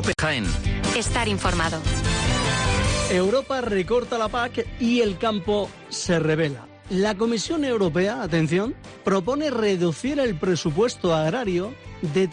COPE Jaén. Estar informado. Europa recorta la PAC y el campo se rebela. La Comisión Europea, atención, propone reducir el presupuesto agrario de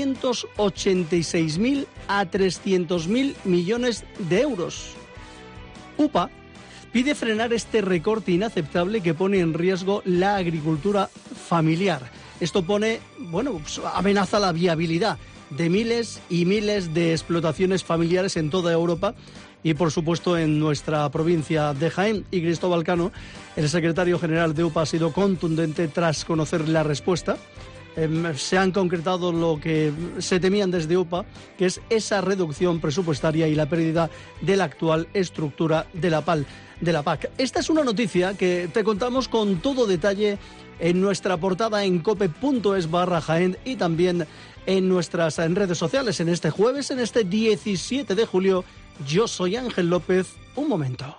386.000 a 300.000 millones de euros. UPA pide frenar este recorte inaceptable que pone en riesgo la agricultura familiar. Esto amenaza la viabilidad de miles y miles de explotaciones familiares en toda Europa y, por supuesto, en nuestra provincia de Jaén. Y Cristóbal Cano, el secretario general de UPA, ha sido contundente tras conocer la respuesta. Se han concretado lo que se temían desde UPA, que es esa reducción presupuestaria y la pérdida de la actual estructura de la PAC. Esta es una noticia que te contamos con todo detalle en nuestra portada en cope.es/Jaén y también en nuestras redes sociales en este jueves, en este 17 de julio. Yo soy Ángel López. Un momento.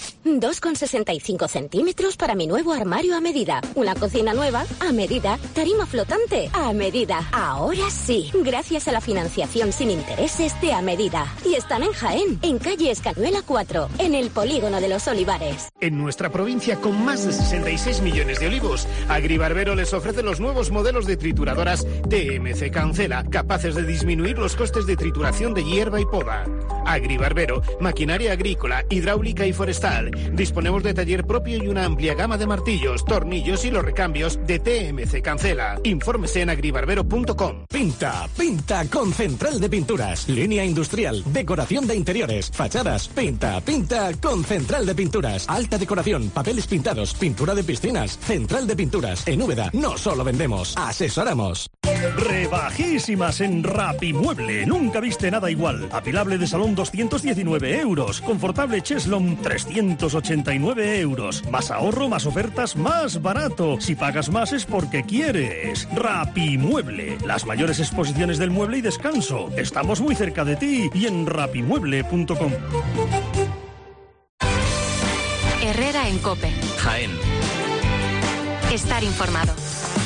2,65 centímetros para mi nuevo armario a medida. Una cocina nueva a medida. Tarima flotante a medida. Ahora sí, gracias a la financiación sin intereses de A Medida. Y están en Jaén, en calle Escañuela 4, en el Polígono de los Olivares. En nuestra provincia, con más de 66 millones de olivos, Agribarbero les ofrece los nuevos modelos de trituradoras TMC Cancela, capaces de disminuir los costes de trituración de hierba y poda. Agribarbero, maquinaria agrícola, hidráulica y forestal. Disponemos de taller propio y una amplia gama de martillos, tornillos y los recambios de TMC Cancela. Infórmese en agribarbero.com. Pinta con Central de Pinturas. Línea industrial, decoración de interiores, fachadas. Pinta con Central de Pinturas. Alta decoración, papeles pintados, pintura de piscinas. Central de Pinturas. En Úbeda no solo vendemos, asesoramos. Rebajísimas en Rapimueble. Nunca viste nada igual. Apilable de salón 219 euros. Confortable cheslón 389 euros. Más ahorro, más ofertas, más barato. Si pagas más es porque quieres. Rapimueble. Las mayores exposiciones del mueble y descanso. Estamos muy cerca de ti y en rapimueble.com. Herrera en COPE. Jaén. Estar informado.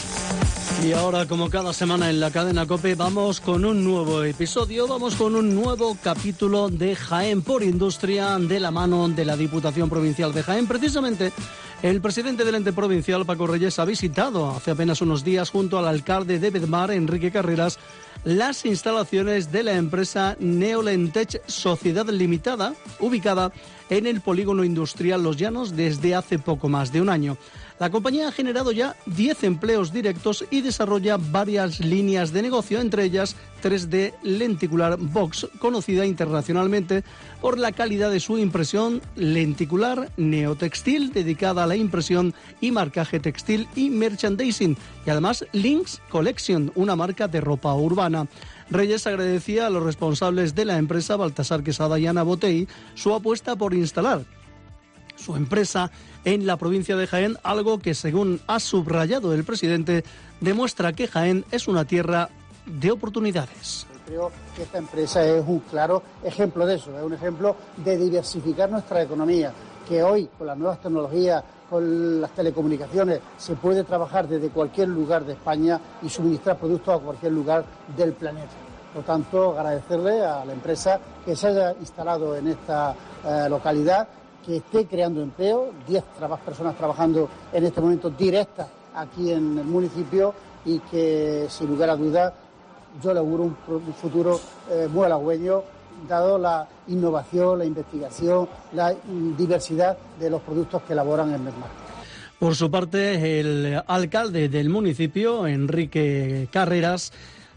Y ahora, como cada semana en la cadena COPE, vamos con un nuevo episodio, vamos con un nuevo capítulo de Jaén por Industria, de la mano de la Diputación Provincial de Jaén. Precisamente, el presidente del ente provincial, Paco Reyes, ha visitado hace apenas unos días, junto al alcalde de Bedmar, Enrique Carreras, las instalaciones de la empresa Neolentech Sociedad Limitada, ubicada en el polígono industrial Los Llanos desde hace poco más de un año. La compañía ha generado ya 10 empleos directos y desarrolla varias líneas de negocio, entre ellas 3D Lenticular Box, conocida internacionalmente por la calidad de su impresión lenticular, neotextil, dedicada a la impresión y marcaje textil y merchandising, y además Lynx Collection, una marca de ropa urbana. Reyes agradecía a los responsables de la empresa, Baltasar Quesada y Ana Botey, su apuesta por instalar su empresa en la provincia de Jaén, algo que, según ha subrayado el presidente, demuestra que Jaén es una tierra de oportunidades. Creo que esta empresa es un claro ejemplo de eso, es un ejemplo de diversificar nuestra economía, que hoy, con las nuevas tecnologías, con las telecomunicaciones, se puede trabajar desde cualquier lugar de España y suministrar productos a cualquier lugar del planeta. Por tanto, agradecerle a la empresa que se haya instalado en esta localidad, que esté creando empleo, 10 personas trabajando en este momento directas aquí en el municipio y que, sin lugar a dudas, yo le auguro un futuro muy halagüeño, dado la innovación, la investigación, la diversidad de los productos que elaboran en Bedmar. Por su parte, el alcalde del municipio, Enrique Carreras,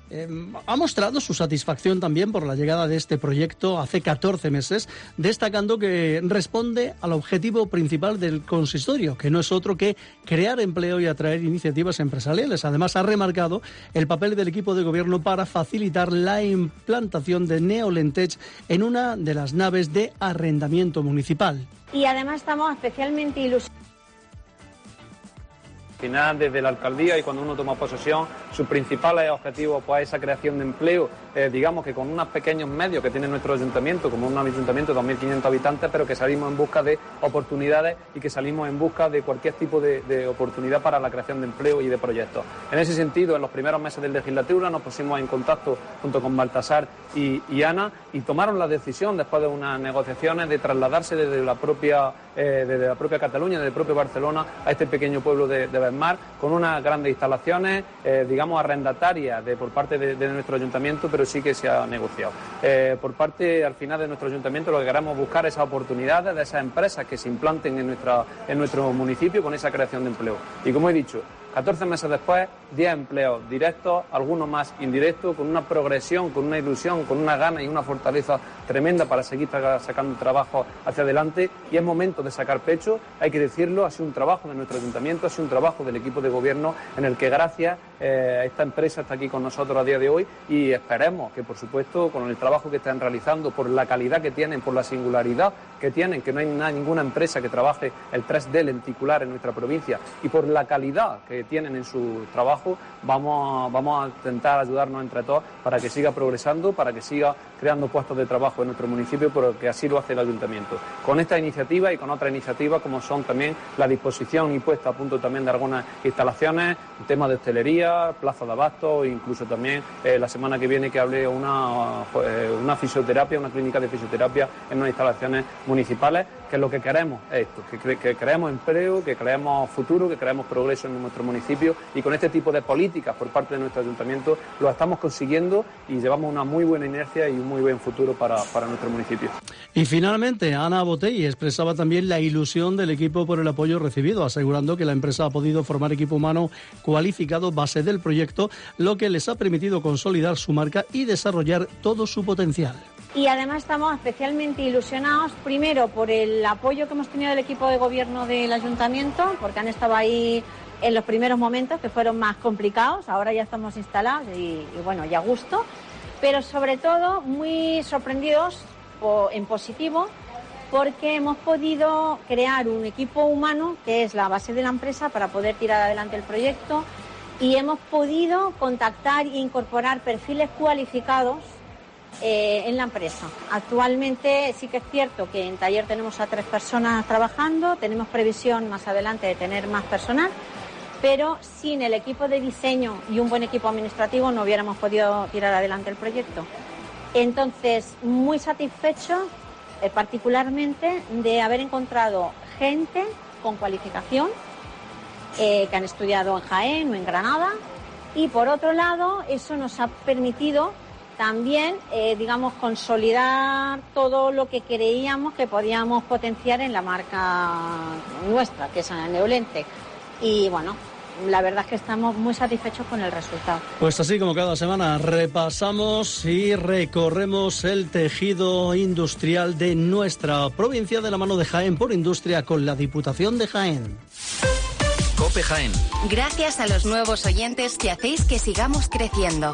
ha mostrado su satisfacción también por la llegada de este proyecto hace 14 meses, destacando que responde al objetivo principal del consistorio, que no es otro que crear empleo y atraer iniciativas empresariales. Además, ha remarcado el papel del equipo de gobierno para facilitar la implantación de Neolentech en una de las naves de arrendamiento municipal. Y además estamos especialmente ilusionados Al final, desde la alcaldía y cuando uno toma posesión, sus principales objetivos pues, es esa creación de empleo, digamos que con unos pequeños medios que tiene nuestro ayuntamiento, como un ayuntamiento de 2.500 habitantes, pero que salimos en busca de oportunidades y que salimos en busca de cualquier tipo de oportunidad para la creación de empleo y de proyectos. En ese sentido, en los primeros meses de legislatura nos pusimos en contacto junto con Baltasar y Ana y tomaron la decisión, después de unas negociaciones, de trasladarse desde la propia Cataluña, desde el propio Barcelona, a este pequeño pueblo de Besmar, con unas grandes instalaciones, digamos, arrendatarias por parte de nuestro ayuntamiento, pero sí que se ha negociado. Por parte, al final, de nuestro ayuntamiento, lo que queremos buscar es esas oportunidades de esas empresas que se implanten en nuestro municipio con esa creación de empleo. Y como he dicho, 14 meses después, 10 empleos directos, algunos más indirectos, con una progresión, con una ilusión, con una gana y una fortaleza tremenda para seguir sacando trabajo hacia adelante. Y es momento de sacar pecho, hay que decirlo, ha sido un trabajo de nuestro ayuntamiento, ha sido un trabajo del equipo de gobierno en el que gracias a esta empresa está aquí con nosotros a día de hoy y esperemos que, por supuesto, con el trabajo que están realizando, por la calidad que tienen, por la singularidad que tienen, que no hay ninguna empresa que trabaje el 3D lenticular en nuestra provincia, y por la calidad que tienen en su trabajo, vamos a intentar ayudarnos entre todos para que siga progresando, para que siga creando puestos de trabajo en nuestro municipio, porque así lo hace el ayuntamiento. Con esta iniciativa y con otras iniciativas, como son también la disposición y puesta a punto también de algunas instalaciones, temas de hostelería, plaza de abasto, incluso también la semana que viene que hable una fisioterapia, una clínica de fisioterapia en unas instalaciones municipales, que lo que queremos es esto, que creemos empleo, que creemos futuro, que creemos progreso en nuestro municipio, y con este tipo de políticas por parte de nuestro ayuntamiento lo estamos consiguiendo y llevamos una muy buena inercia y un muy buen futuro para nuestro municipio. Y finalmente, Ana Botey expresaba también la ilusión del equipo por el apoyo recibido, asegurando que la empresa ha podido formar equipo humano cualificado base del proyecto, lo que les ha permitido consolidar su marca y desarrollar todo su potencial. Y además estamos especialmente ilusionados, primero, por el apoyo que hemos tenido del equipo de gobierno del ayuntamiento, porque han estado ahí en los primeros momentos, que fueron más complicados. Ahora ya estamos instalados y bueno, ya a gusto. Pero sobre todo muy sorprendidos en positivo, porque hemos podido crear un equipo humano que es la base de la empresa para poder tirar adelante el proyecto, y hemos podido contactar e incorporar perfiles cualificados en la empresa. Actualmente sí que es cierto que en taller tenemos a 3 personas trabajando, tenemos previsión más adelante de tener más personal, pero sin el equipo de diseño y un buen equipo administrativo no hubiéramos podido tirar adelante el proyecto. Entonces, muy satisfechos particularmente de haber encontrado gente con cualificación que han estudiado en Jaén o en Granada, y por otro lado eso nos ha permitido también, digamos, consolidar todo lo que creíamos que podíamos potenciar en la marca nuestra, que es Neolente. Y bueno, la verdad es que estamos muy satisfechos con el resultado. Pues así como cada semana repasamos y recorremos el tejido industrial de nuestra provincia de la mano de Jaén por Industria con la Diputación de Jaén. COPE Jaén. Gracias a los nuevos oyentes que hacéis que sigamos creciendo.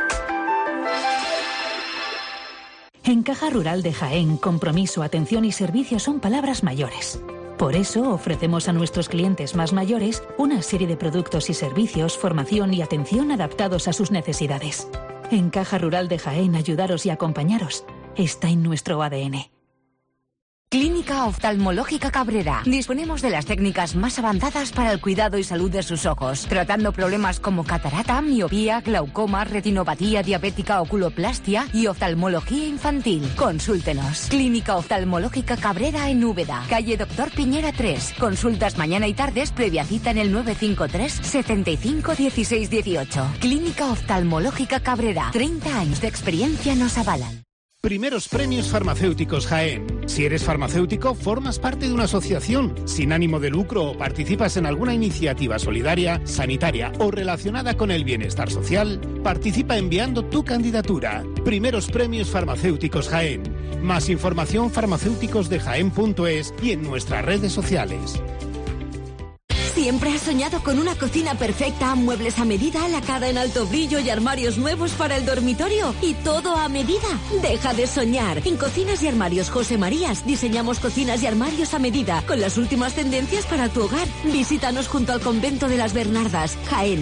En Caja Rural de Jaén, compromiso, atención y servicio son palabras mayores. Por eso ofrecemos a nuestros clientes más mayores una serie de productos y servicios, formación y atención adaptados a sus necesidades. En Caja Rural de Jaén, ayudaros y acompañaros está en nuestro ADN. Clínica Oftalmológica Cabrera. Disponemos de las técnicas más avanzadas para el cuidado y salud de sus ojos, tratando problemas como catarata, miopía, glaucoma, retinopatía diabética, oculoplastia y oftalmología infantil. Consúltenos. Clínica Oftalmológica Cabrera en Úbeda, calle Doctor Piñera 3. Consultas mañana y tardes, previa cita en el 953 75 16 18. Clínica Oftalmológica Cabrera. 30 años de experiencia nos avalan. Primeros premios farmacéuticos Jaén. Si eres farmacéutico, formas parte de una asociación sin ánimo de lucro o participas en alguna iniciativa solidaria, sanitaria o relacionada con el bienestar social, participa enviando tu candidatura. Primeros premios farmacéuticos Jaén. Más información farmacéuticosdejaén.es y en nuestras redes sociales. ¿Siempre has soñado con una cocina perfecta, muebles a medida, lacada en alto brillo y armarios nuevos para el dormitorio? ¿Y todo a medida? Deja de soñar. En Cocinas y Armarios José Marías diseñamos cocinas y armarios a medida, con las últimas tendencias para tu hogar. Visítanos junto al Convento de las Bernardas, Jaén.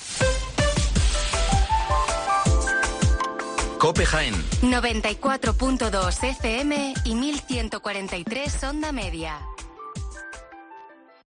Cope Jaén. 94.2 FM y 1143 onda media.